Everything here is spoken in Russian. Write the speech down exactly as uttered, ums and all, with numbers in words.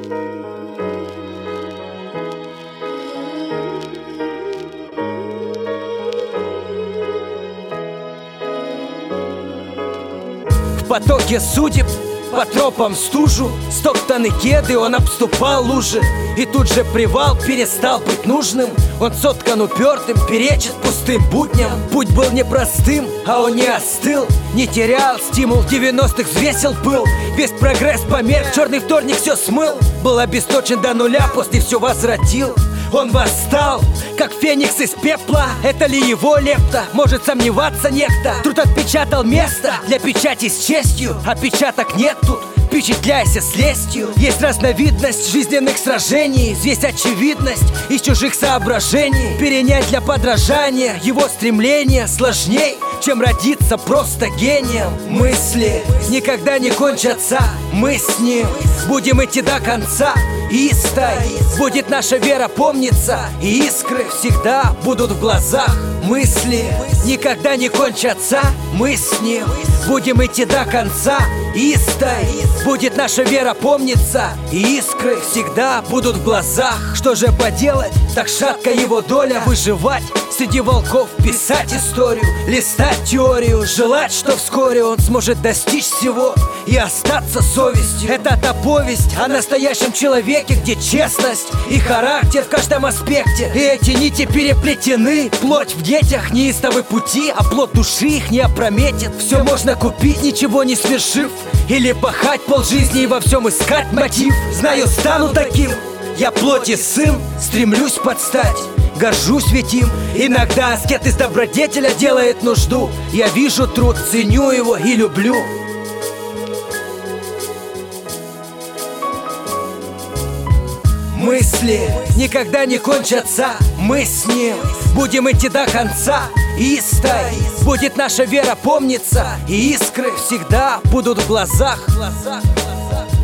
В потоке судеб, по тропам стужу, стоптаны кеды, он обступал лужи. И тут же привал перестал быть нужным. Он соткан упертым, перечит пустым будням. Путь был непростым, а он не остыл. Не терял стимул, в девяностых взвесил пыл. Весь прогресс померк, черный вторник все смыл. Был обесточен до нуля, после все возвратил. Он восстал, как феникс из пепла. Это ли его лепта? Может сомневаться некто. Труд отпечатал место для печати с честью. Отпечаток нет тут, впечатляйся с лестью. Есть разновидность жизненных сражений. Здесь очевидность из чужих соображений. Перенять для подражания его стремления сложней, чем родиться просто гением. Мысли никогда не кончатся, мы с ним будем идти до конца. Истой будет наша вера помниться, и искры всегда будут в глазах. Мысли никогда не кончатся, мы с ним будем идти до конца. Истой будет наша вера помниться, и искры всегда будут в глазах. Что же поделать, так шатка его доля. Выживать среди волков, писать историю, листать теорию, желать, что вскоре он сможет достичь всего и остаться совестью. Это та повесть о настоящем человеке, где честность и характер в каждом аспекте. И эти нити переплетены. Плоть в детях, неистовы пути, а плод души их не опрометит. Все можно купить, ничего не свершив, или пахать полжизни и во всем искать мотив. Знаю, стану таким, я плоти сын, стремлюсь подстать, горжусь ведь им. Иногда аскет из добродетеля делает нужду. Я вижу труд, ценю его и люблю. Мысли никогда не кончатся, мы с ним будем идти до конца. Истой будет наша вера помниться, и искры всегда будут в глазах.